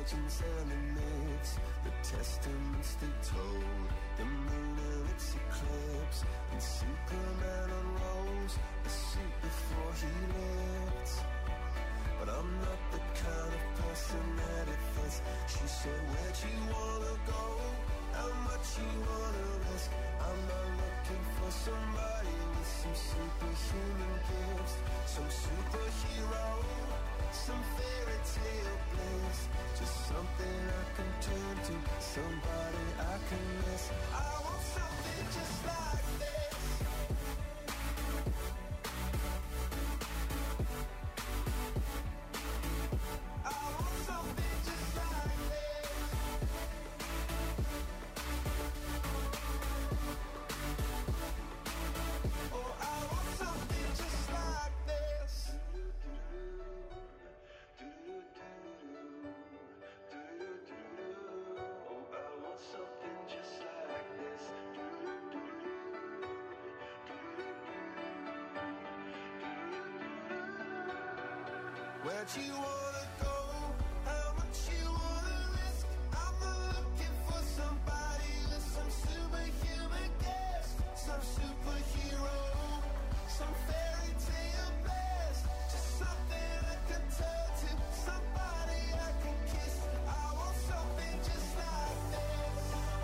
legends and the myths, the testaments they told, the moon and its eclipse, and Superman unrolls a suit before he lived. But I'm not the kind of person that it fits. She said, where'd you wanna go? How much you wanna risk? I'm not looking for somebody with some superhuman gifts, some superhero, some fairy tale bliss, just something I can turn to, somebody I can miss. I want something just like this. I want something just like this. Oh, I want something just like this. Oh, I want something just like this. Where'd you wanna go? How much you wanna risk? I'm not looking for somebody with some superhuman gifts, some superhero, some fairy tale bliss, just something I can turn to, somebody I can kiss. I want something just like this.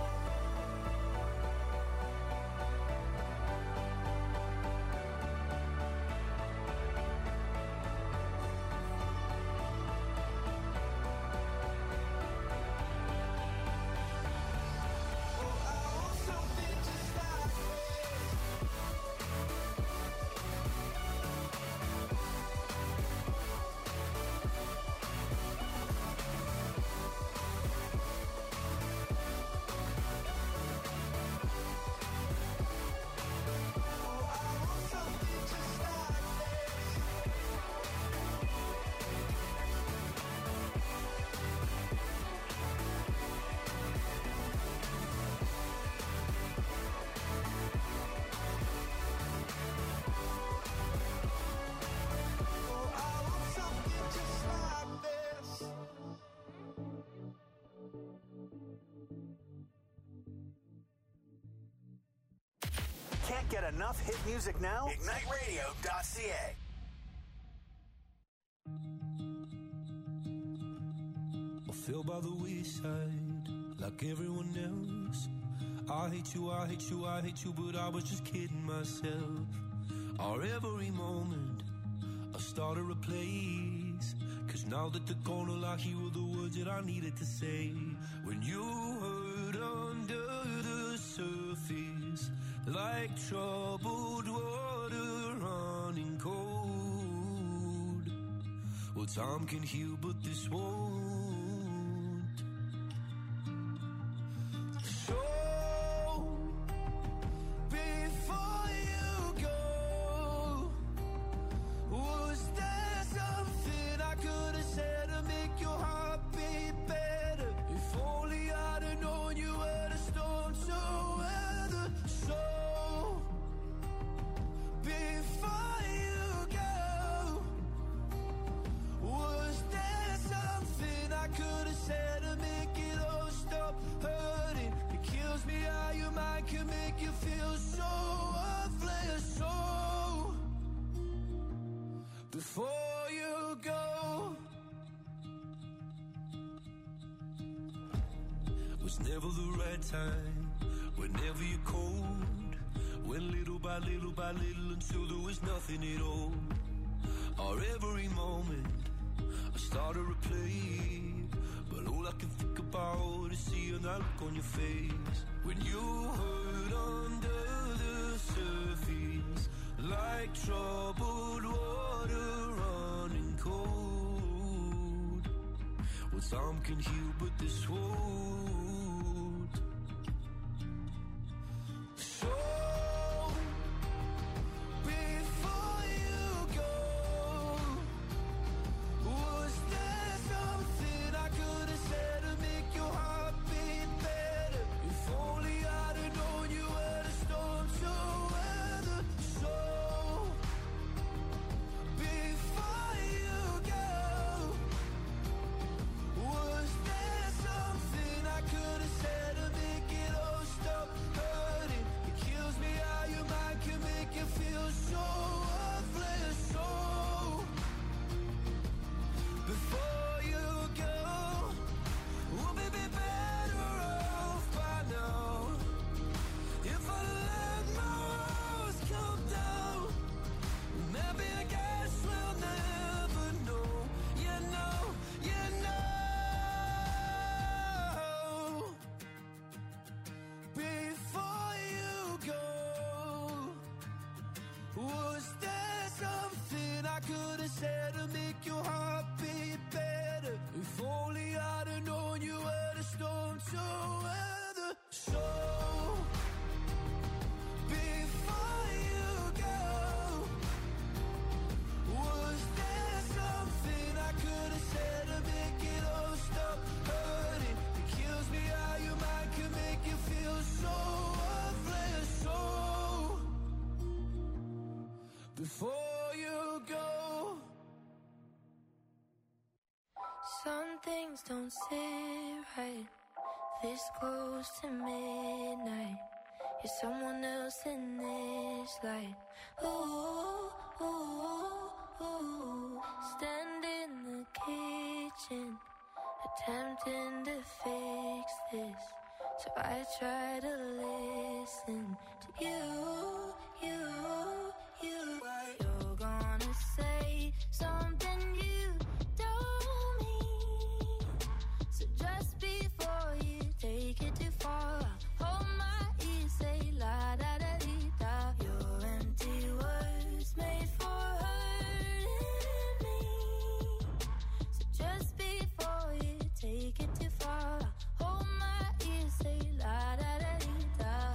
Oh, I want something just like this. Oh, I want something just like this. Oh, I want something just like this. Can't get enough hit music now? IgniteRadio.ca. I fell by the wayside like everyone else. I hate you, I hate you, I hate you, but I was just kidding myself. Our every moment I started a place, 'cause now that they're gone, all I hear were the words that I needed to say. When you hurt under the surface, like troubled water running cold. Well, time can heal, but this won't. So, before you go, was there something I could have said to make your heart beat better? If only I'd have known you were the storm to weather. So, before you go, was there something I could have said to make it all stop hurting? It kills me how your mind can make you feel so worthless. So, before you go, was never the right time, whenever you're cold, went little by little by little until there was nothing at all. Our every moment I started to play, but all I can think about is seeing that look on your face. When you hurt under the surface, like troubled water running cold. Well, some can heal, but this won't. So, before you go, was there something I could have said to make your heart beat better? If only I'd have known you were the storm to weather. So, before you go, was there Some things don't sit right this close to midnight. You're someone else in this light. Ooh, ooh, ooh. Stand in the kitchen, attempting to fix this. So I try to listen to you. You're gonna say something you don't mean. So just before you take it too far, hold my ear, say la da da dee da. Your empty words made for hurting me. So just before you take it too far, hold my ear, say la da da dee da.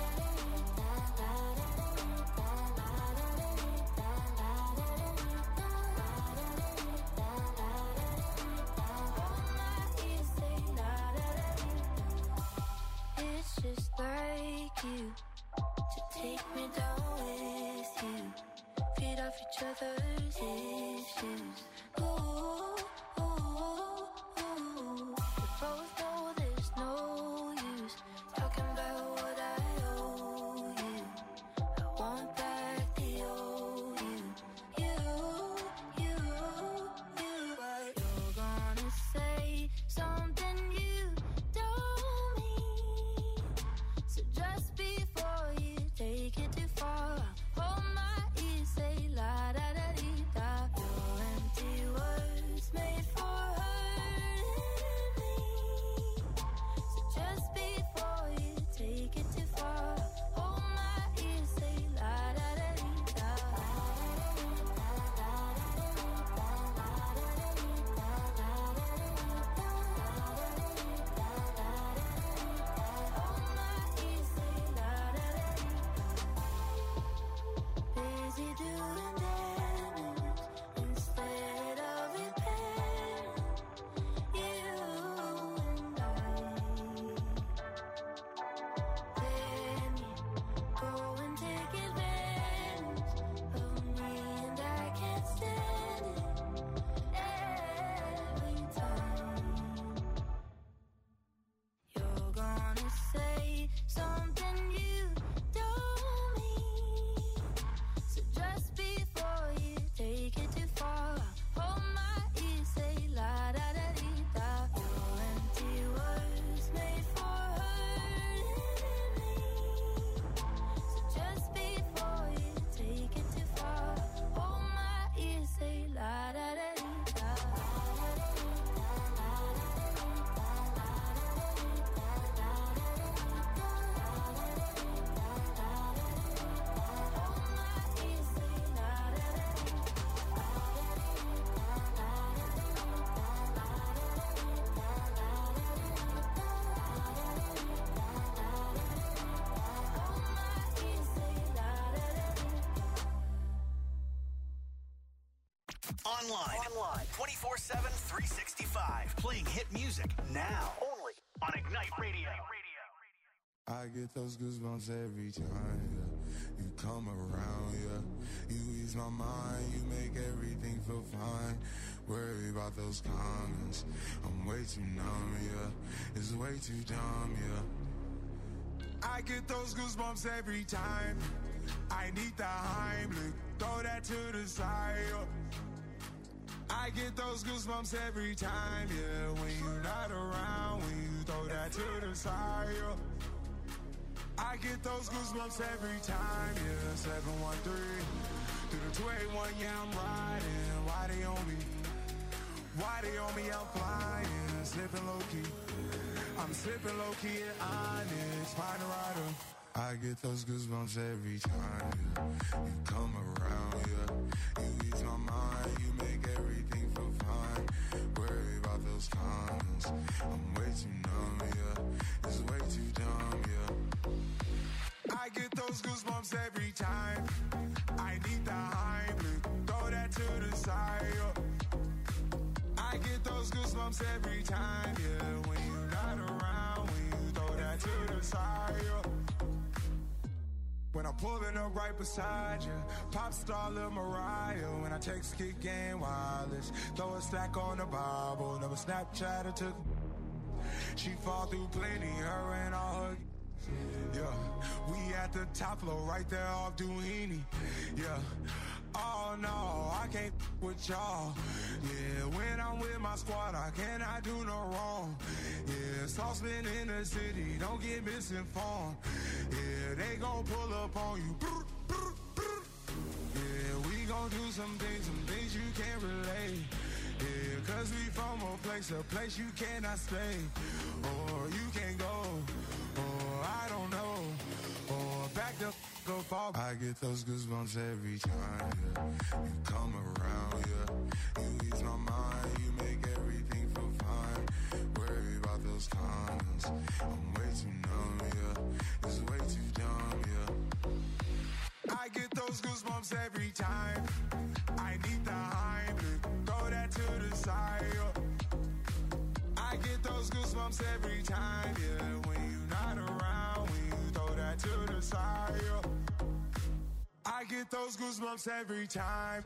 It's just like you to take me down with you, feed off each other's issues. Ooh, ooh, ooh. We both know there's no use talking about what I owe you. I want back the old you. You're gonna say something you don't mean. So just before you take it too far, hold my ear, say la da da dee da. Your empty words made for hurting me. So just before you take it too far, hold my ear, say la da da dee da. Busy doing damage instead of repairing. You and I. Then you go and take advantage of me, and I can't stand it every time. You're gonna say something you don't mean. So just before you take it too far, hold my ear, say la da da dee da. Your empty words made for hurting me. So just before you take it too far, hold my ear, say la da da dee da. Online, 24/7, 365. Playing hit music now. Only on Ignite Radio. I get those goosebumps every time, yeah. You come around, yeah. You ease my mind, you make everything feel fine. Worry about those comments, I'm way too numb, yeah. It's way too dumb, yeah. I get those goosebumps every time. I need the Heimlich, throw that to the side, yeah. I get those goosebumps every time, yeah. When you're not around, when you throw that to the side, yeah. I get those goosebumps every time, yeah. 713 through the 281, yeah, I'm riding. Why they on me? Why they on me? I'm flying, slipping low key. I'm slipping low key at Onyx, find a rider. I get those goosebumps every time, yeah. You come around, yeah. You ease my mind, you make everything feel fine. Worry about those comments, I'm way too numb, yeah. It's way too dumb, yeah. I get those goosebumps every time. I need the Heimlich, throw that to the side, yeah. I get those goosebumps every time, yeah. When you're not around, when you throw that to the side, yeah. when I'm pulling up right beside you. Pop star Lil Mariah, when I text Kick Game Wireless. Throw a stack on the Bible, never Snapchat or took. She fall through plenty, her and all her. Yeah, we at the top floor, right there off Duini. Yeah, oh no, I can't with y'all. Yeah, when I'm with my squad, I cannot do no wrong. Yeah, saucepan in the city, don't get misinformed. Yeah, they gon' pull up on you. Yeah, we gon' do some things you can't relate. Yeah, cause we from a place you cannot stay. Or you can't go, or I don't know. Or back the f*** up off. I get those goosebumps every time, yeah. You come around, yeah. You ease my mind, you make everything feel fine. Worry about those comments, I'm way too numb, yeah. It's way too dumb, yeah. I get those goosebumps every time. I need the Heimlich, throw that to the side, yeah. I get those goosebumps every time, yeah. When you're not around, when you throw that to the side, yeah. I get those goosebumps every time.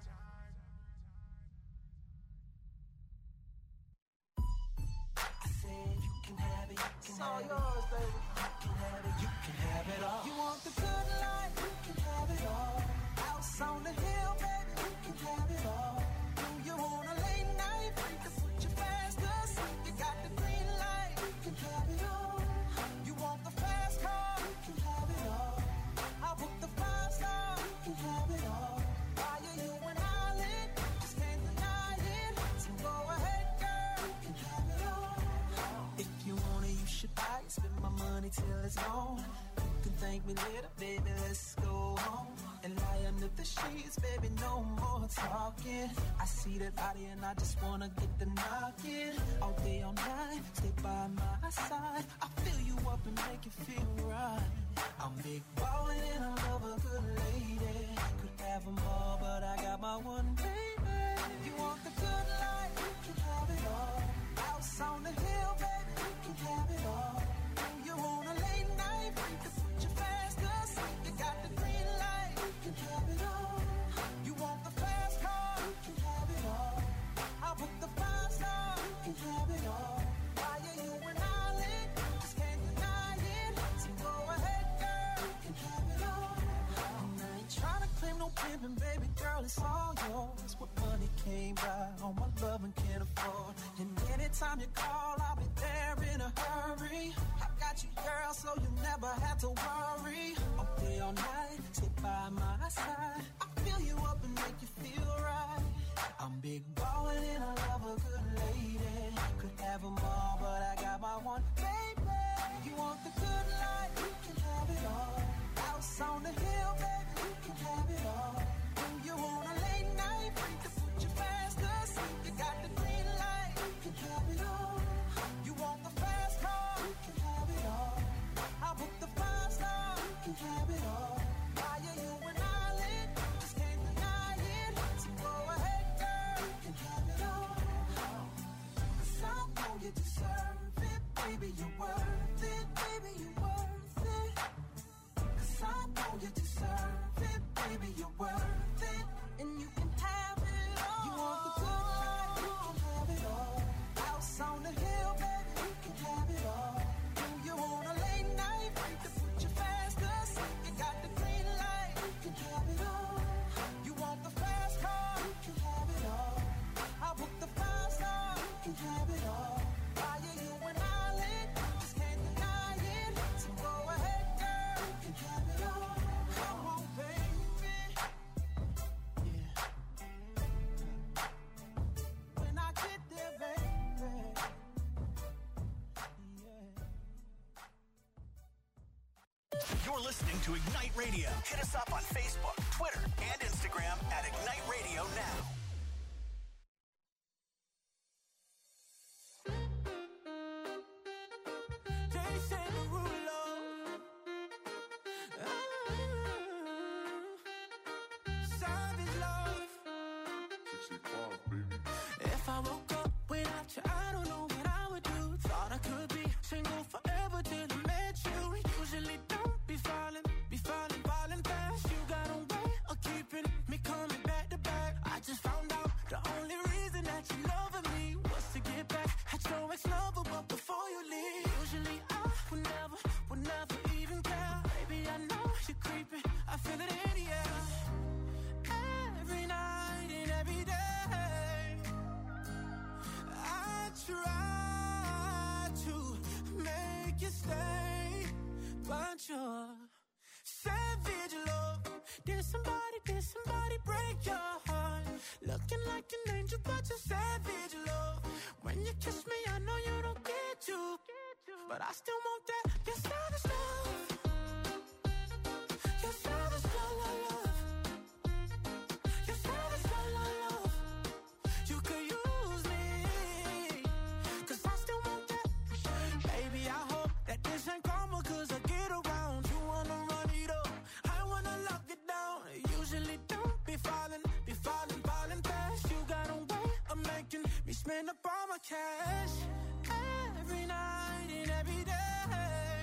I said you can have it, you can have it. It's all yours, baby. You can have it, you can have it all. You want the good life, you can have it all. House on the hill, baby, you can have it all. Do you want a late night? You can put your fast us. You got the green light, you can have it all. You want the fast car, you can have it all. I'll book the 5-star, you can have it all. Why are you and I lit? Just can't deny it. So go ahead, girl, you can have it all. If you want it, you should buy it. Spend my money till it's gone. You can thank me later, baby, let's go home. And lie under the sheets, baby, no more talking. I see that body and I just wanna get the knocking. All day, all night, stay by my side. I fill you up and make you feel right. I'm big ballin' and I love a good lady. Could have them all, but I got my one baby. You want the good life, you can have it all. House on the hill, baby, you can have it all. You want a late night, you can put your fast us. You got the green light, you can have it all. You want the fast car, you can have it all. I'll book the 5-star, you can have it all. Why are you and I lit? Just can't deny it. So go ahead, girl, you can have it all. And I ain't tryna claim no pimpin', baby girl, it's all yours. What money came by, all my love and can't afford. And anytime you call, I'll be there in a hurry. I got you, girl, so you never have to worry. All day, all night, stay by my side. I fill you up and make you feel right. I'm big ballin' and I love a good lady. Could have them all, but I got my one baby. You want the good life, you can have it all. House on the hill, baby, you can have it all. When you want a late night, you can put your fast us. You got the green light, you can have it all. You want the fast car, you can have it all. I'll book the 5-star, you can have it all. Why are you and I lit? Just can't deny it. So go ahead, girl, you can have it all. 'Cause I know you deserve it, baby, you're worth it, baby, you're worth it. 'Cause I know you deserve it, baby, you're worth it. And you can have it all. You want the good life, you can have it all. House on the hill, baby, you can have it all. Do you want a late night? You can put your fast us. You got the green light, you can have it all. You want the fast car, you can have it all. I'll book the 5-star, you can have it all. Why are you and I lit? Just can't deny it. So go ahead, girl, you can have it all. Come on, baby. Yeah. When I get there, baby. Yeah. You're listening to Ignite Radio. Hit us up on Facebook, Twitter, and Instagram at Ignite Radio Now. If I woke up without you, I don't know what I would do. Thought I could be single forever till I met you. Usually don't be falling try to make you stay, but you're savage love. Did somebody break your heart? Looking like an angel, but you're savage love. When you kiss me, I know you don't get to, but I still want that. You're savage love. You're savage love, love. You're savage love, love. You could use me, 'cause I still want that. Baby, I hope that this ain't karma, 'cause I get around. You wanna run it up, I wanna lock it down. Usually don't be falling fast. You got a way of making me spend up all my cash. Every night and every day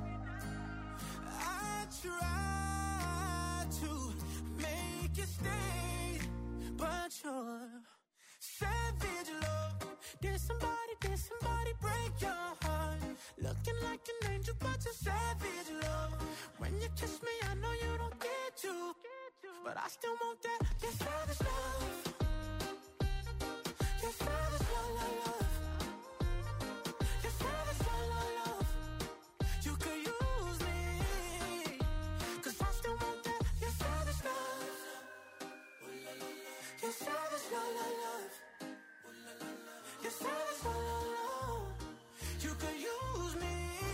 I try to make you stay, but you're savage love. Did somebody break your heart? Looking like an angel, but you're savage love. When you kiss me, I know you don't get to, but I still want that. You're savage love. You're savage love, love, love. You're savage love, love, love. You could use me, 'cause I still want that. You're savage love. You're savage love, love, love. You're savage love, love, love. You could use me,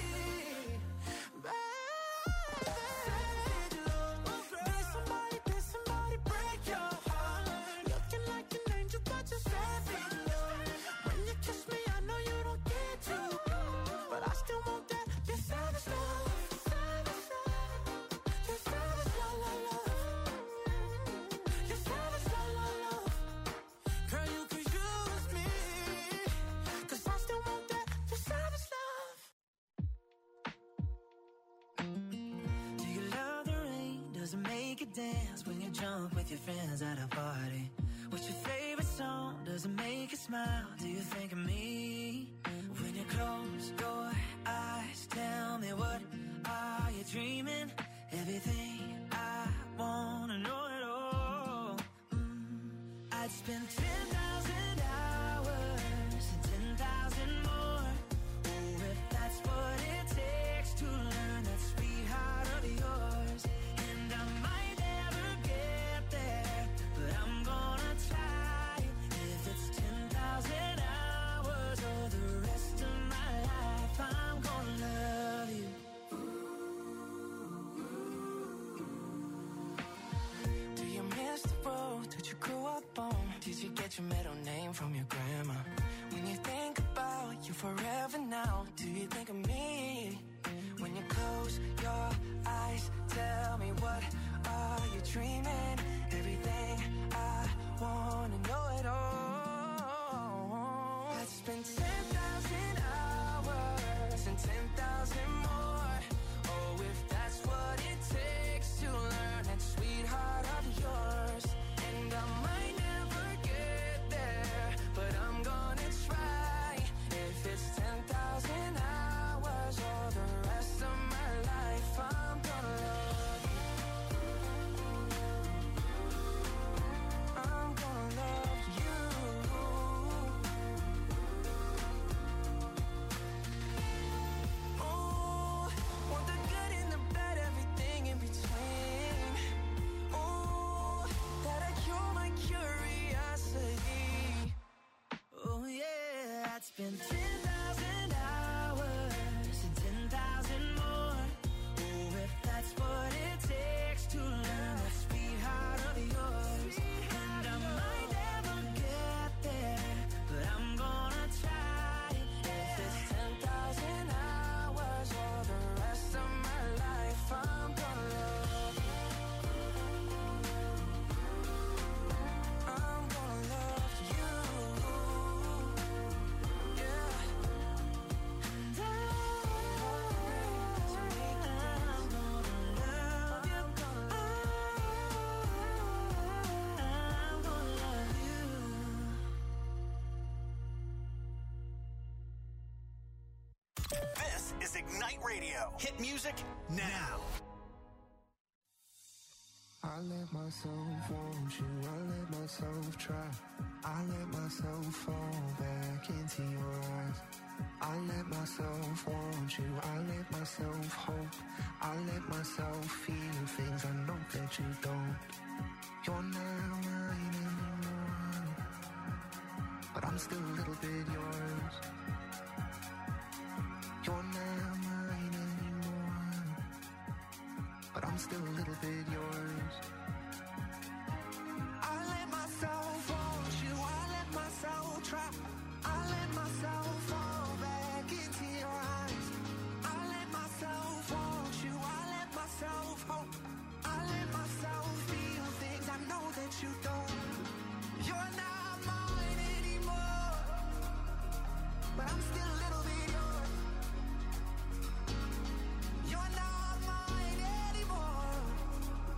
baby. Savage love. Did somebody break your heart? Looking like an angel, but you're savage love. When you kiss me, I know you don't get to, but I still want that. You're savage love. You're savage love, love, love. You're savage love, love, love. Girl, you could use me, 'cause I still want that. You're savage love. Do you love the rain? Does it make you dance when you jump with your friends at a party? What's your favorite song? Does it make you smile? Do you think of me? When you close your eyes, tell me, what are you dreaming? Everything I wanna know it all. I'd spend 10,000 hours and 10,000 more. Oh, if that's what it takes to learn that sweet heart of yours. And I might never get there, but I'm gonna try. If it's 10,000 hours or the rest of my life, I'm gonna love you. Do you miss the road that you grew up on? Did you get your middle name from your grandma? When you think about you forever now, do you think of me? When you close your eyes, tell me, what are you dreaming? Everything I wanna know it all. I'd spend 10,000 hours and 10,000 more. Oh, if that's what it takes to learn that sweetheart of yours. And I might never get there, but I'm gonna try. If it's 10,000 hours or the rest of my life, I'm gonna love you. I'm gonna love you. Oh, want the good and the bad, everything in between. Oh, that'll cure my curiosity. Oh yeah, I'd spend 10,000 hours and 10,000 more. Oh, if that's what it takes to learn that sweetheart of yours. And I might never get there, but I'm gonna try. If it's 10,000 hours or the rest of my life, I'm gonna love you. I'm gonna love you. Yeah. And I'm gonna love you. This is Ignite Radio. Hit music now. I let myself want you, I let myself try. I let myself fall back into your myself want you, I let myself hope, I let myself feel things I know that you don't. You're not mine anymore, but I'm still a little bit yours. You're not mine anymore, but I'm still a little bit yours. I let myself want you, I let myself try, I let myself fall back into your eyes. I let myself want you, I let myself hope, I let myself feel things I know that you don't. You're not mine anymore, but I'm still a little bit yours. You're not mine anymore,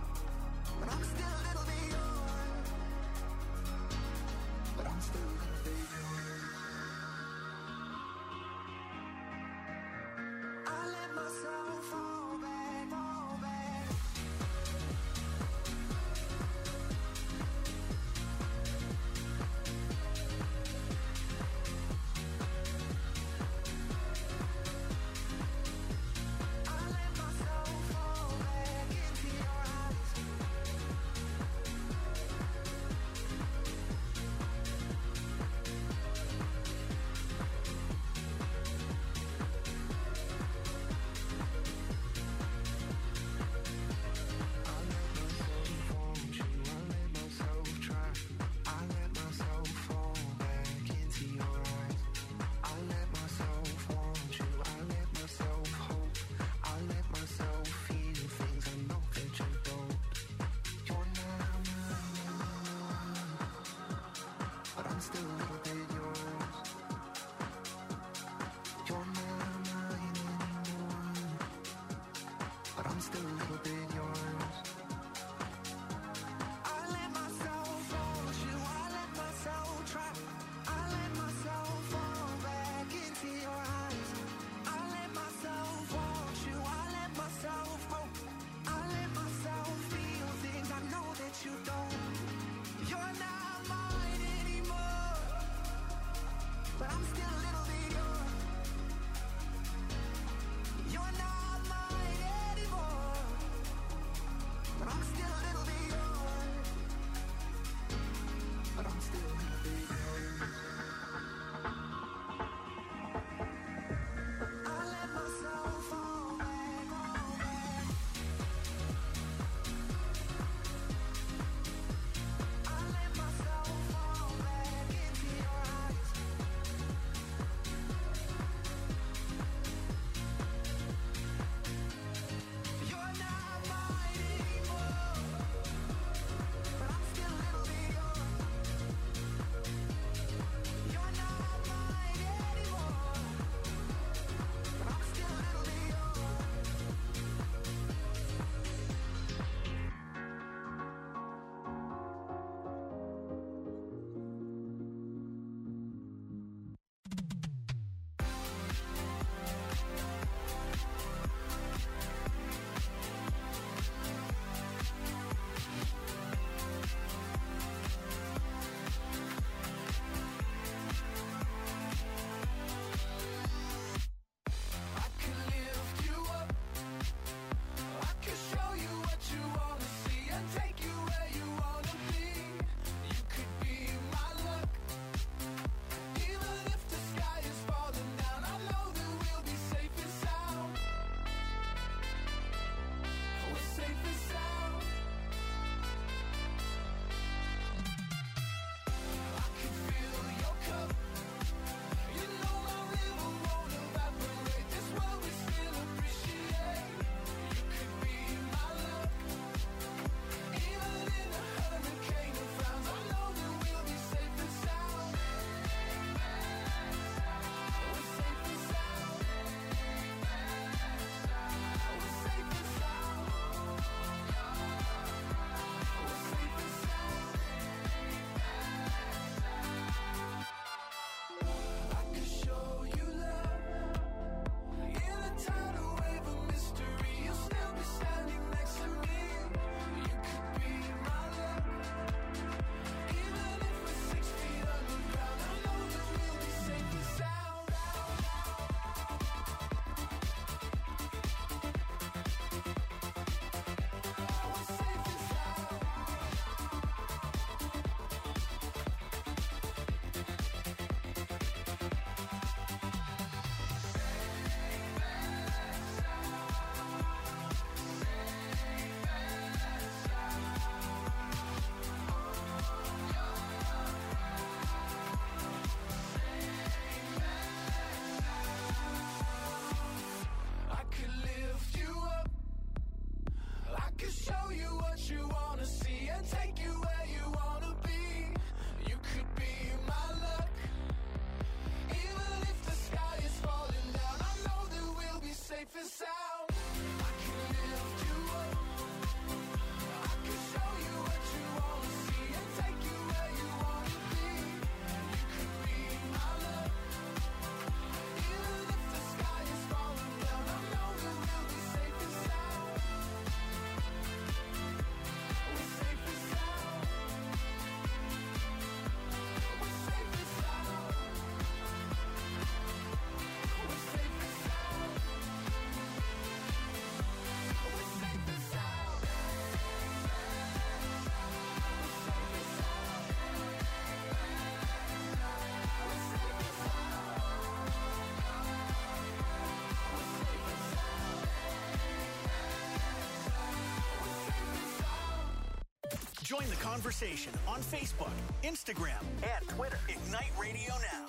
conversation on Facebook, Instagram, and Twitter. Ignite Radio Now.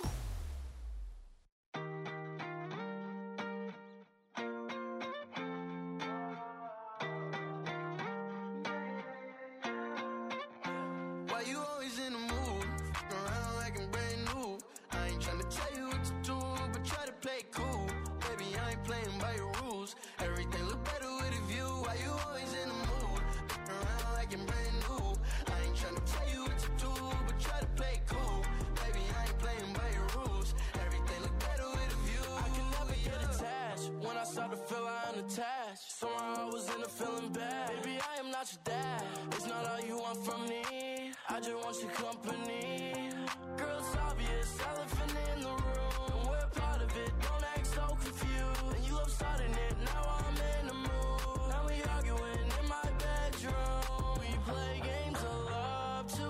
Why you always in the mood? Around like I'm brand new. I ain't tryna tell you what to do, but try to play cool. Baby, I ain't playing by your rules. Everything look better with a view. Why you always in the mood? Around like I'm brand new. I ain't tryna tell you what to do, but try to play cool. Baby, I ain't playing by your rules. Everything look better with a view. I can never get attached. When I start to feel I'm unattached, somehow I was in a feeling bad. Baby, I am not your dad. It's not all you want from me. I just want your company. Girl, it's obvious, elephant in the room. And we're part of it, don't act so confused. And you love starting it, now I'm in the mood. Now we arguing in my bedroom. We play games of love to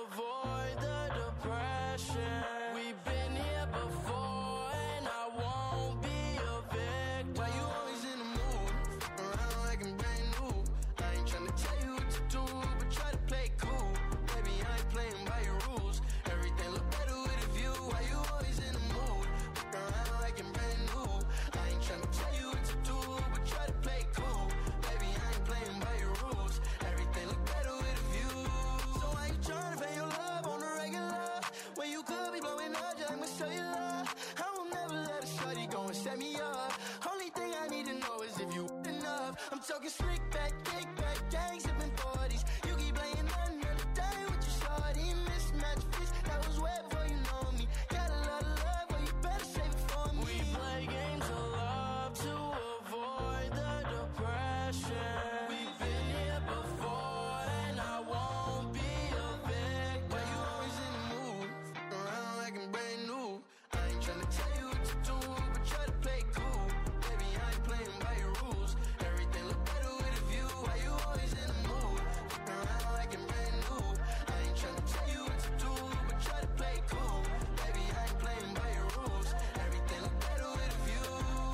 avoid the depression. We've been here before and I won't be a victim. Why you always in the mood? Around like I'm brand new. I ain't tryna tell you what to do, but try to play cool. Baby, I ain't playing by your rules. Everything look better with a view. Why you always in the mood? Around like I'm brand new. I ain't tryna tell you what to do, but try to play cool. Baby, I ain't playing by your rules. Everything look better with a view. So why you tryna pay your love on the regular? When you could be blowing up just like my cellular. I will never let a shorty go and set me up. Only thing I need to know is if you enough. I'm talking slick back, kick back, gang sipping 40s. You keep playing another day with your shorty. Mismatch fish, that was way before you know me. Got a lot of love, but you better save it for me. We play games of love to avoid the depression. We've been here before and I won't be a victim. Why you always in the mood? Around like I'm brand new. I ain't tryna tell you what to do, but try to play cool. Baby, I ain't playing by your rules. Everything look better with a view. Why you always in the mood? Around like I'm brand new. I ain't tryna tell you what to do, but try to play cool. Baby, I ain't playing by your rules. Everything look better with a view,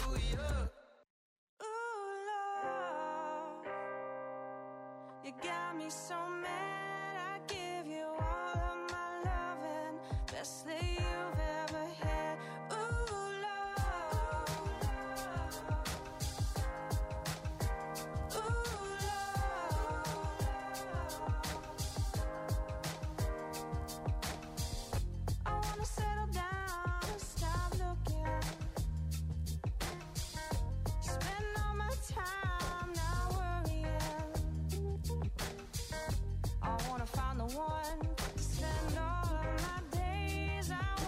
yeah. Ooh, love, you got me so mad. I give you all of my loving, best that you've ever had. Ooh, love, ooh, love. I wanna settle down and stop looking. Spend all my time not worrying. I wanna find the one to spend all of my days. I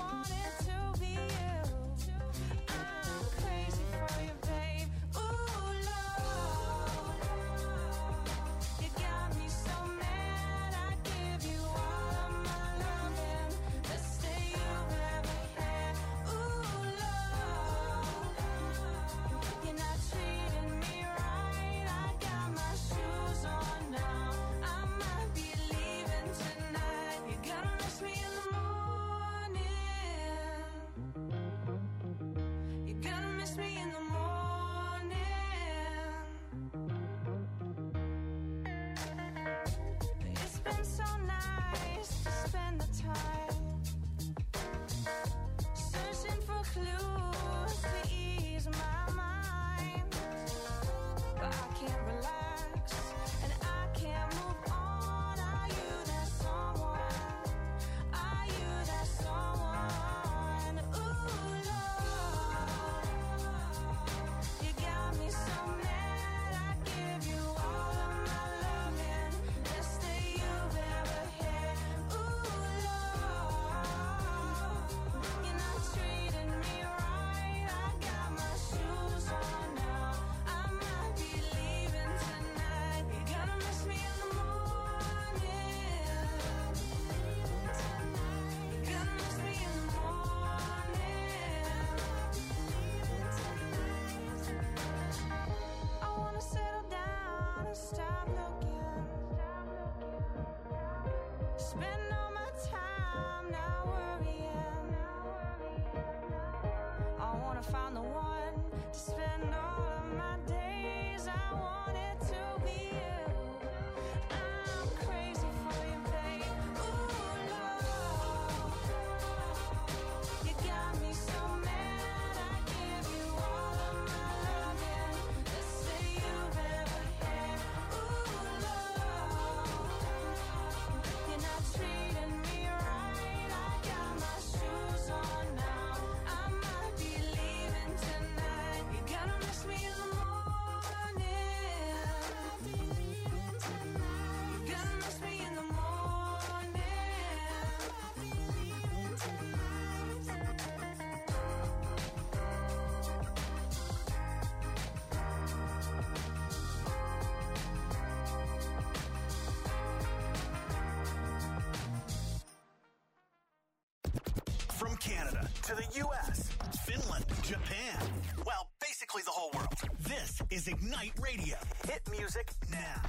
From Canada to the U.S., Finland, Japan, well, basically the whole world. This is Ignite Radio. Hit music now.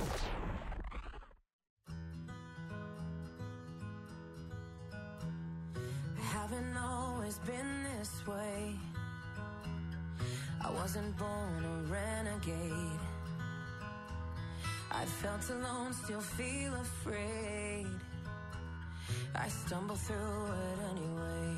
I haven't always been this way. I wasn't born a renegade. I felt alone, still feel afraid. I stumble through it anyway.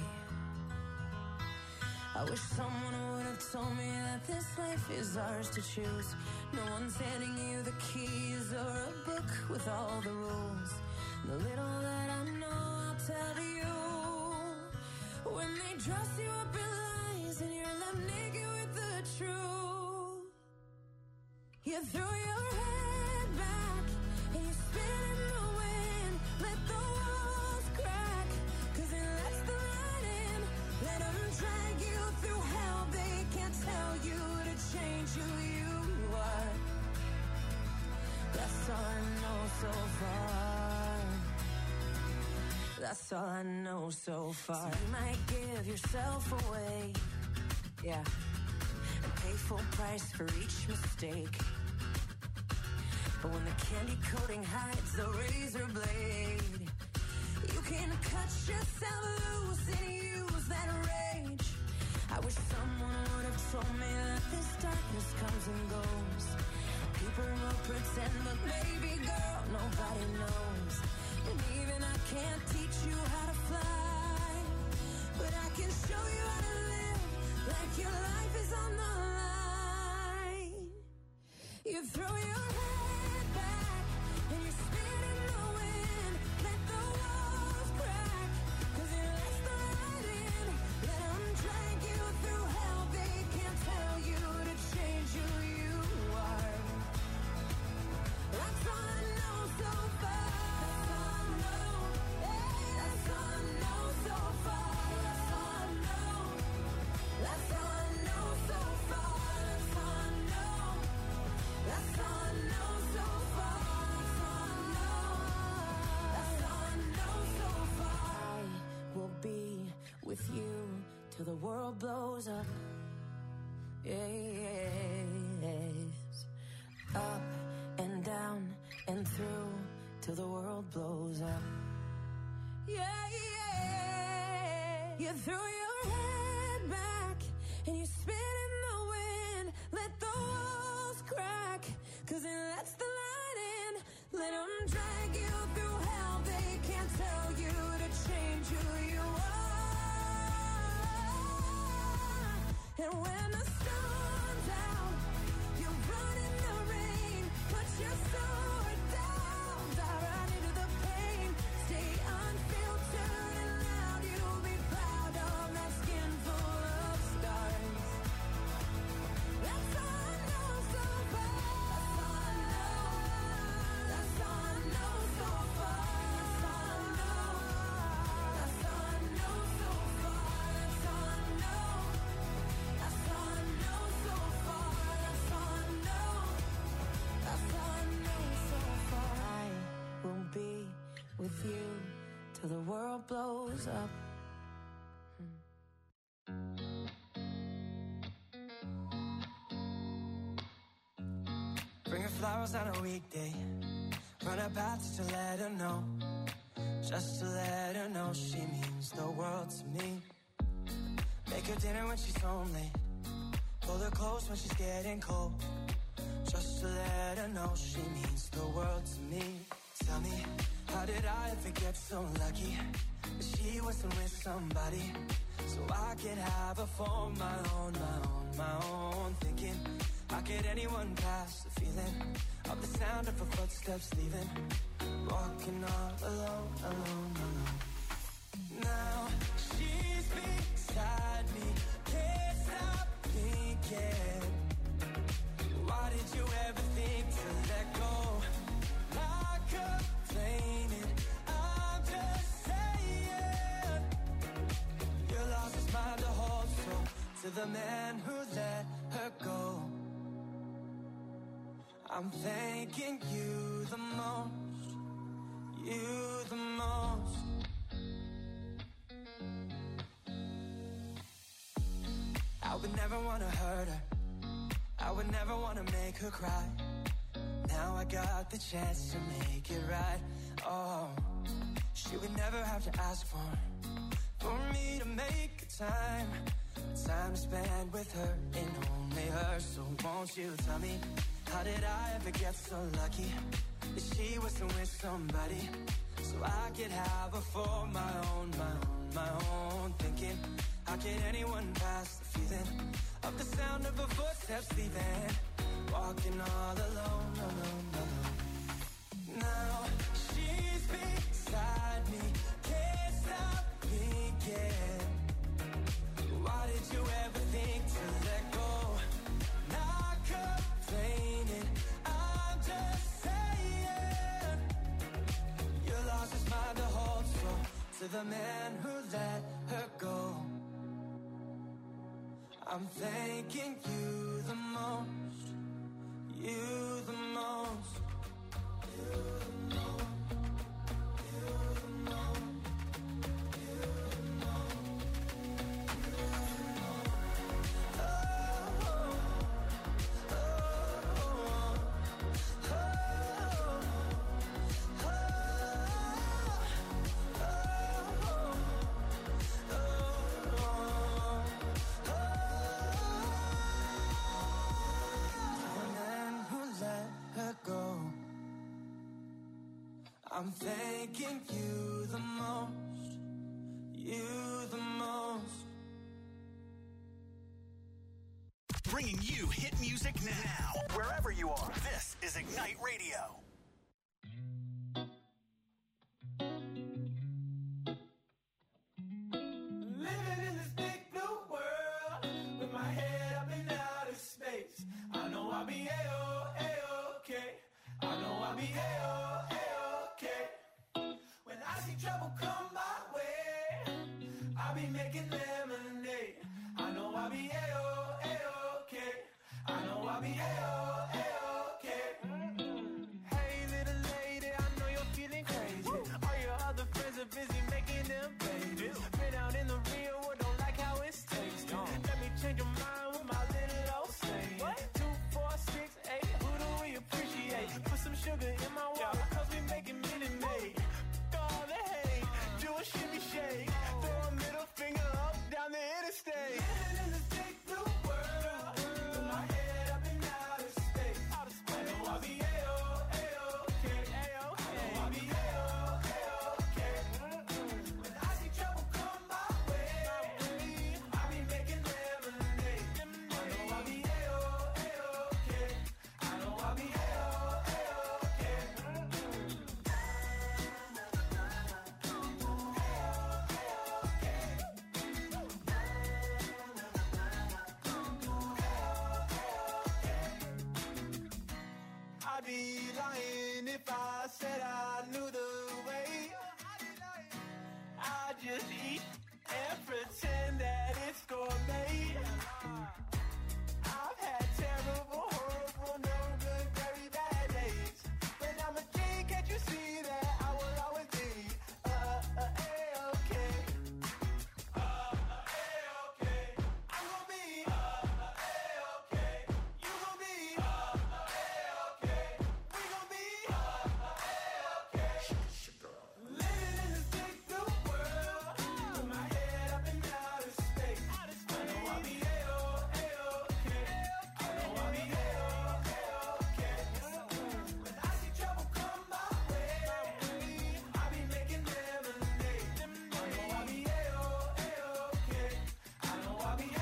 I wish someone would have told me that this life is ours to choose. No one's handing you the keys or a book with all the rules. The little that I know, I'll tell you. When they dress you up in lies and you're left naked with the truth, you throw your head back and you spin in the wind. Let the walls crack, 'cause it lets the light in. Let them drag you through hell. They can't tell you to change who you are. That's all I know so far. That's all I know so far. So you might give yourself away, yeah, and pay full price for each mistake. But when the candy coating hides the razor blade, you can cut yourself loose and use that rage. I wish someone would have told me that this darkness comes and goes. People will pretend, but baby girl, nobody knows. And even I can't teach you how to fly, but I can show you how to live like your life is on the line. You throw your head back and you spin in the wind. Let the walls crack, 'cause it lets the light in. Let them drag you through hell. They can't tell you to change who you are. That's all I know so far. That's all I know so far. That's all I know. That's all I know so far. That's all I know. That's all I know so far. That's all I know. That's all I know so far. I will be with you till the world blows up. Yes. Up and down and through till the world blows up. Yeah, yeah. You throw your head back and you spin in the wind. Let the walls crack, 'cause it lets the light in. Let them drag you through hell. They can't tell you to change who you are. And when the storm's out, you run in the rain. Put your sword down, dive right into the pain. Stay unfiltered and loud. You'll be proud of that skin full of scars. That's all I know so far. That's all I know. That's all I know so far. That's all I know. That's all I know so far. That's all I know. That's all I know so far. That's all I know. That's all I know so far. I will be with you till the world blows up. Bring her flowers on a weekday. Run her path just to let her know. Just to let her know she means the world to me. Make her dinner when she's home late. Pull her close when she's getting cold. Just to let her know she means the world to me. Tell me, how did I ever get so lucky that she wasn't with somebody so I could have her for my own, my own, my own. Thinking, how could anyone pass the feeling of the sound of her footsteps leaving? Walking all alone, alone, alone. Now she's beside me, can't stop thinking. Why did you ever think to let go? Not complaining, I'm just saying. You lost his mind to hold so to the man who let her go. I'm thanking you the most, you the most. I would never wanna hurt her, I would never wanna make her cry. Now I got the chance to make it right. Oh, she would never have to ask for me to make time to spend with her and only her. So won't you tell me, how did I ever get so lucky that she was with somebody, so I could have her for my own. Thinking, how can anyone pass the feeling of the sound of her footsteps leaving, walking all alone. Now she's beside me, can't stop thinking, why did you ever think to let go? Not complaining, I'm just saying, you lost his mind to hold so to the man who let her go. I'm thanking you the most, you the most, you the most, you the most, you the most, you the most. Oh, oh, oh, oh, I'm thanking you the most, you the most. Bringing you hit music now, wherever you are. This is Ignite Radio. Living in this big blue world with my head up in outer space. I know I'll be A-okay. I know I'll be A-okay. When I see trouble come my way, I'll be making lemonade. I know I'll be A-okay. I know I'll be A-okay. Hey little lady, I know you're feeling crazy. All your other friends are busy making them babies. Been out in the real world, don't like how it's tasting. Let me change your mind with my little old saying. 2, 4, 6, 8, who do we appreciate? Put some sugar in my water, cause we making Minute Maid. All the hate, do a shimmy shake. Throw a middle finger up down the interstate. Living in this big blue world with my head up in outer space. I know I'll be A-okay. I know I'll be A-okay. When I see trouble come my way, I'll be making lemonade. I know I'll be A-okay. I know I'll be A-okay. I'd be lying if I said I knew the way. I just eat and pretend that it's gourmet. I've had terrible, horrible, no good, very bad days. When I'm a king, can't you see that I will always be A-okay. A-okay. I'm gonna be A-okay. You gonna be A-okay. We gonna be A-okay. Living in this big blue world with my head up in outer space. I know I'll be A-okay. I know I'll be A-okay. When I see trouble come my way, I'll be making lemonade. I know I'll be A-okay. I know I'll be A-okay.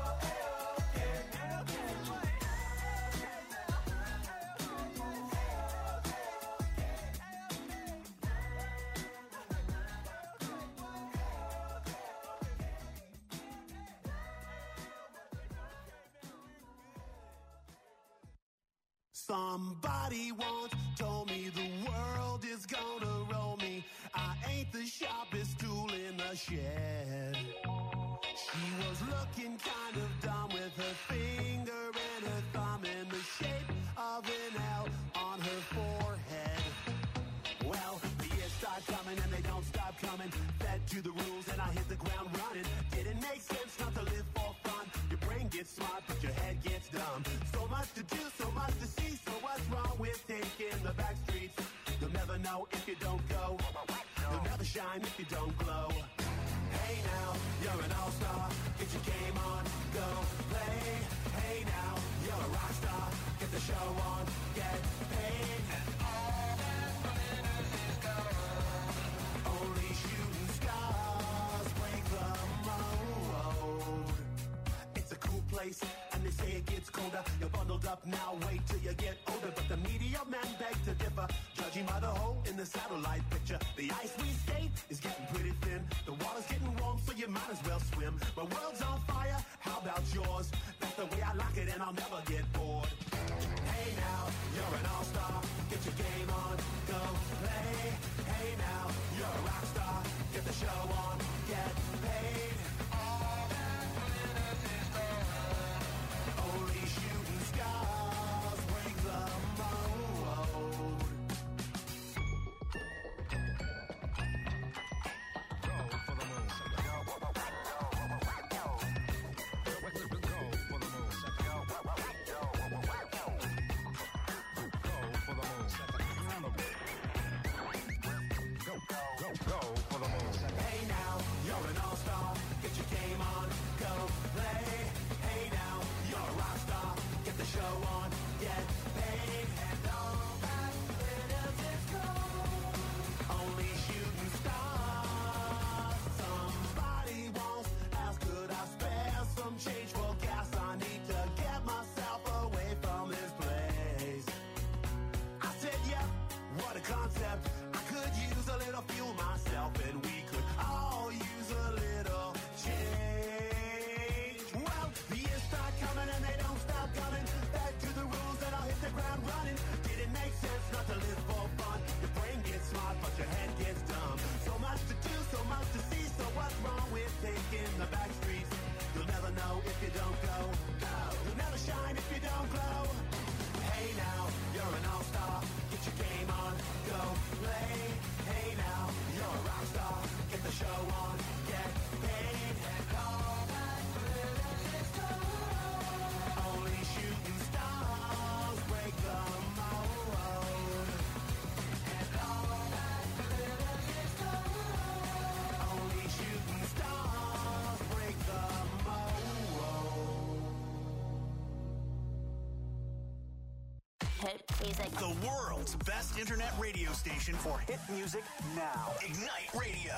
Somebody once told me the world is gonna roll me. I ain't the sharpest tool in the shed. She was looking kind of dumb with her finger and her thumb in the shape of an L on her forehead. Well, the years start coming and they don't stop coming. Fed to the rules and I hit the ground running. Didn't make sense not to live for fun. Your brain gets smart, but your head gets dumb. So much to do, so much to see. So what's wrong with taking the back streets? You'll never know if you don't go. You'll never shine if you don't glow. Hey now, you're an all-star. Get your game on, go play. Hey now, you're a rock star. Get the show on, get paid. And all that glitters is gold. Only shooting stars break the mold. It's a cool place, and they say it gets colder. You're bundled up now, wait till you get older. But the media men beg to differ, judging by the hole in the satellite picture. The ice we skate is getting pretty thin. The water's getting warm, so you might as well swim. My world's on fire, how about yours? That's the way I like it, and I'll never get bored. Hey now, you're an all-star. Get your game on, go play. Hey now, you're a rock star. Get the show on, get paid. All that glitters is gold. Only shooting stars break the mold. Hey now, you're an all-star. Get your game on, go play. Hey now, you're a rock star. Get the show on, get paid. And all that glitters is gold. Only shooting stars. Somebody once asked, could I spare some change for gas? I need to get myself away from this place. I said, yeah, what a concept. I could use a little fuel myself, and we could all use a little change. Well, the years start coming and they don't stop coming. Back to the rules and I'll hit the ground running. Did it make sense not to live for fun? Your brain gets smart, but your head gets dumb. So much to do, so much to see. So what's wrong with taking the back streets? You'll never know if you don't go. You'll never shine if you don't glow. Hey now, you're an all-star. Get your game on, go play. Hey now, you're a rock star. Get the show on, get paid. And all that glitters is gold. Only shooting stars break the mold. And all that glitters is gold. Only shooting stars break the mold. Hit music. The world's best internet radio station for hit music now. Ignite Radio.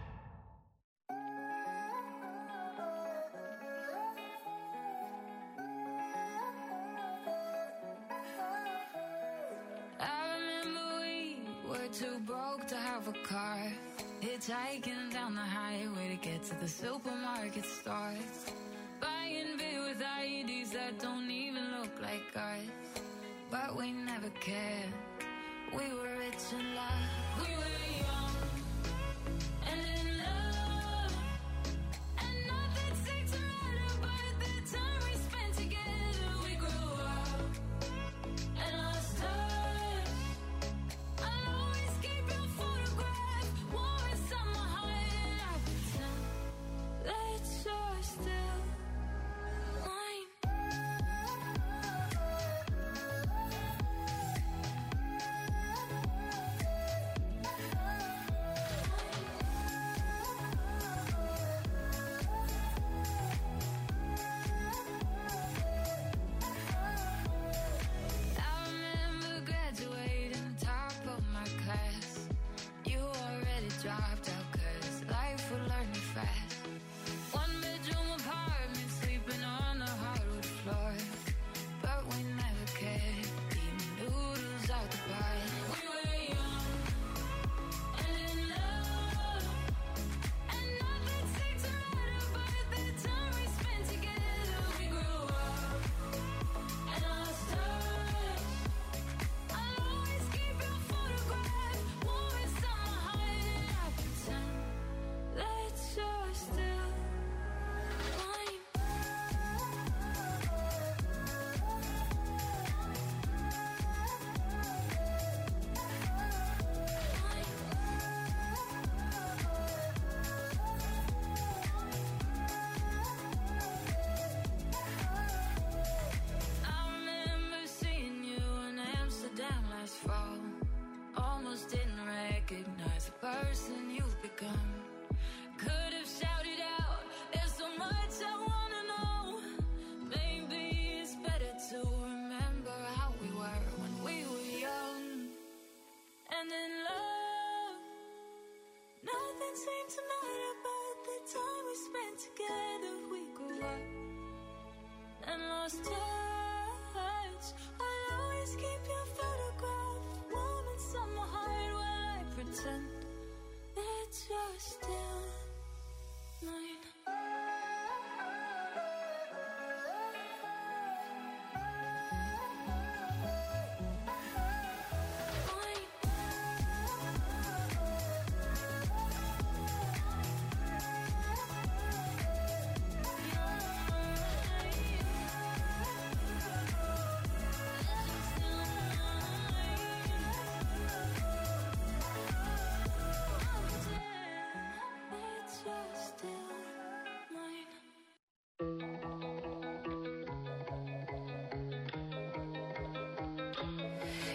I remember we were too broke to have a car. Hitchhiking down the highway to get to the supermarket store. Buying beer with IEDs that don't even look like ours. But we never cared. We were rich and loved. We were young and in love. And nothing seems right about the time we spent together. We grew up and lost touch. I'll always keep your photograph warm inside my heart. And I pretend that you're still mine.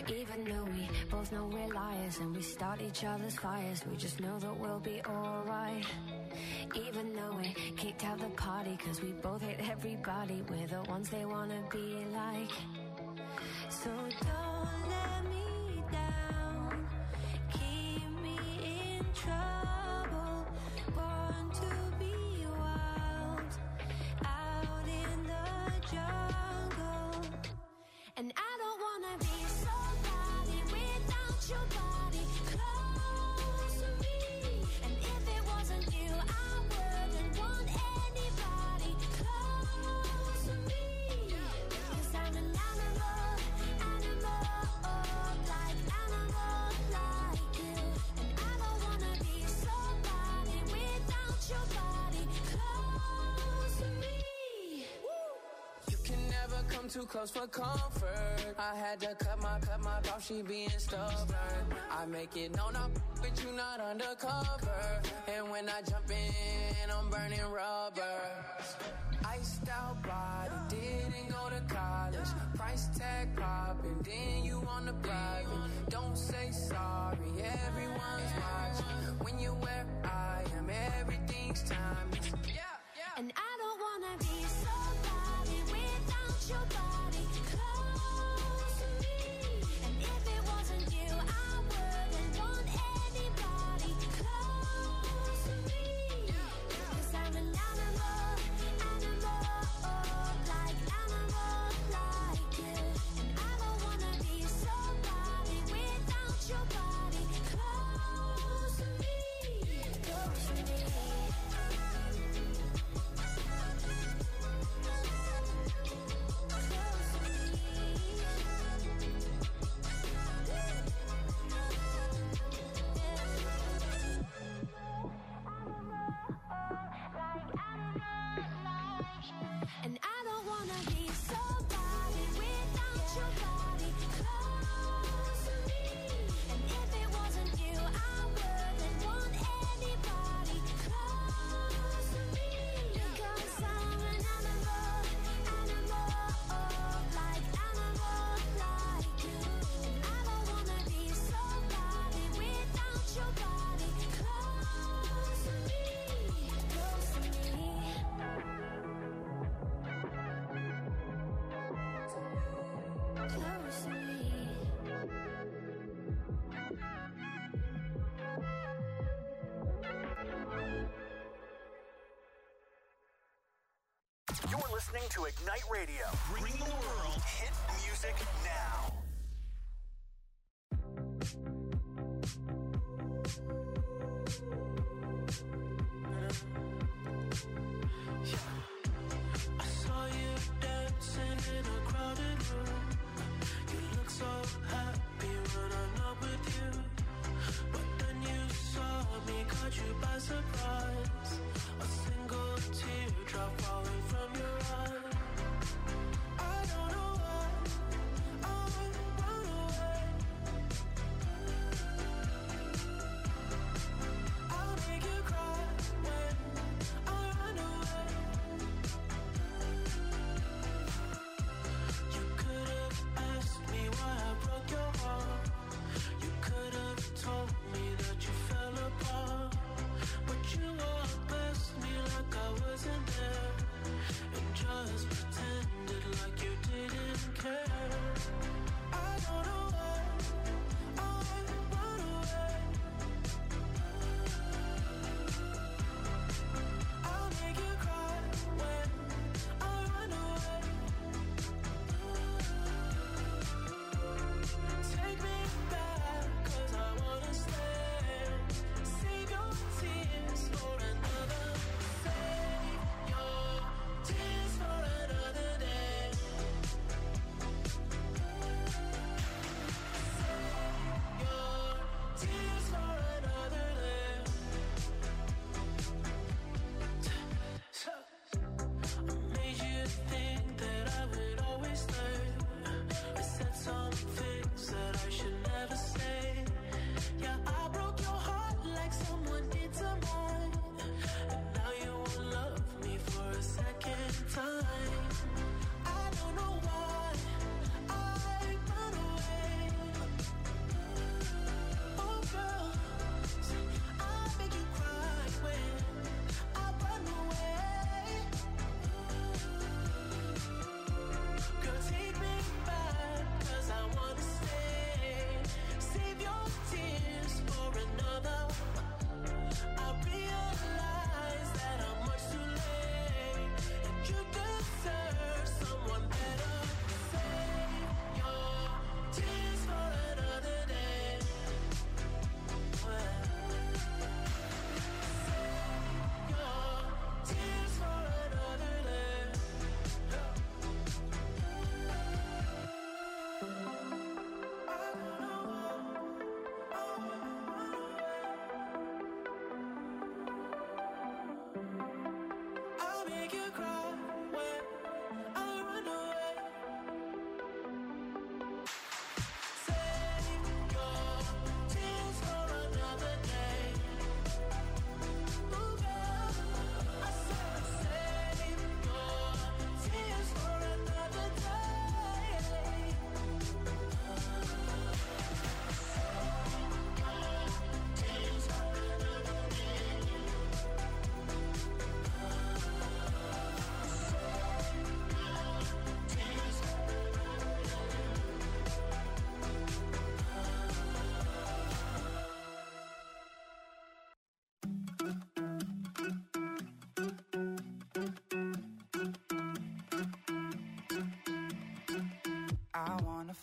Even though we both know we're liars and we start each other's fires, we just know that we'll be alright. Even though we kicked out the party cause we both hate everybody, we're the ones they wanna be like. So don't let me down, keep me in trouble, born to be wild, out in the jungle. And I don't wanna be somebody without your body close to me. And if it wasn't you, I wouldn't want anybody close to me. Cause I'm an animal, like animal like you. And I don't wanna be somebody without your body close to me. You can never come too close for comfort. I had to cut my off, she being stubborn. I make it known I'm with you, not undercover. And when I jump in, I'm burning rubber. Iced out body, didn't go to college. Price tag popping, then you on the private. Don't say sorry, everyone's watching. When you're where I am, everything's timeless. And I don't wanna be somebody without your body close to me. And if it wasn't you, I wouldn't want anybody close to me. Cause I'm an animal, like animal like you. And I don't wanna be somebody without your body close to me. Close to me. And I don't wanna be somebody without your body close to me. And if it wasn't you, I wouldn't want anybody close to me. Because I'm an animal, like animal like you. And I don't wanna be somebody without your body close to me. Close to me. Close to me. You're listening to Ignite Radio, bringing the world hit music now. I saw you dancing in a crowded room. You look so happy when I'm not with you. But then you saw me, caught you by surprise. A single teardrop falling from your eye. I don't know why I run away. I'll make you cry when I run away.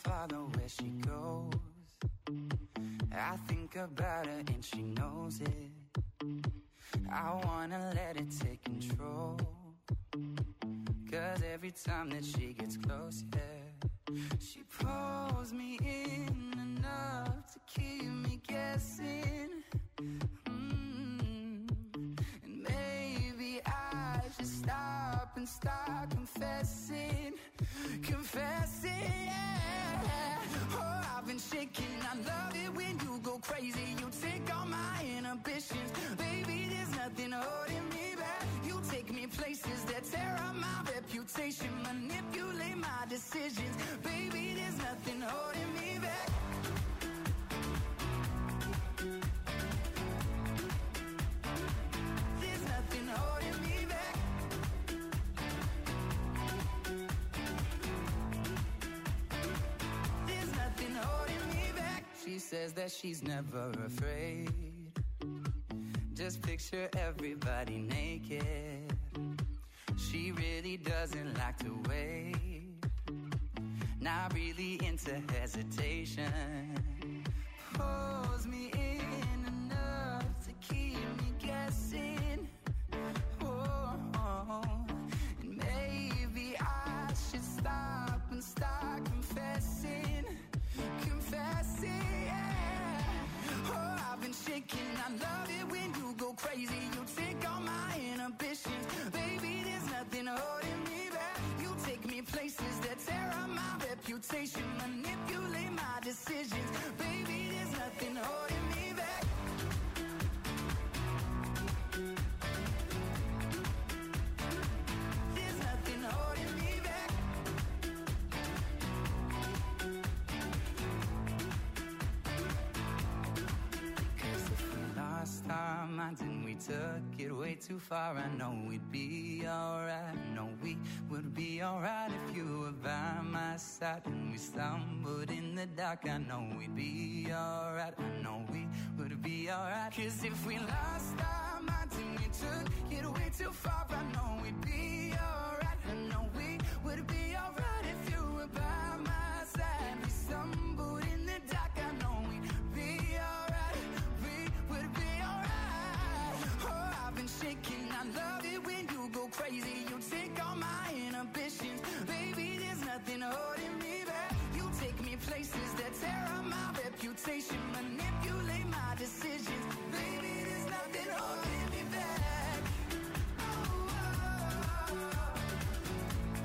follow where she goes. I think about her and she knows it. I wanna let it take control. 'Cause every time that she gets close, yeah, she pulls me in enough to keep me guessing. And maybe I should stop and start confessing. Confessing, yeah. Oh, I've been shaking. I love it when you go crazy. You take all my inhibitions. Baby, there's nothing holding me back. You take me places that tear up my reputation. Manipulate my decisions. Baby, there's nothing holding me back. There's nothing holding me back. There's nothing holding me back. She says that she's never afraid. Just picture everybody naked. She really doesn't like to wait. Not really into hesitation. Pulls me in enough to keep me guessing. Oh, and maybe I should stop and start confessing. Confessing, yeah. Oh, I've been shaking. I love it when you go crazy. You take all my inhibitions. Baby, there's nothing holding me back. You take me places that tear up my reputation. Manipulate my decisions. Baby, there's nothing holding me back. There's nothing holding me back. 'Cause if we lost our minds and we took it way too far, I know we'd be alright. I know we would be alright if you were by my side. And we stumbled in the dark, I know we'd be alright. I know we would be alright. 'Cause if we lost our minds and we took it way too far, I know we'd be alright. I know we would be alright if you were by my side. We stumbled in the dark, I know we'd be alright. We would be alright. Oh, I've been shaking. I love it when you go crazy. You take all my inhibitions. Baby, there's nothing holding me back. You take me places that tear up my reputation. Manipulate my decisions.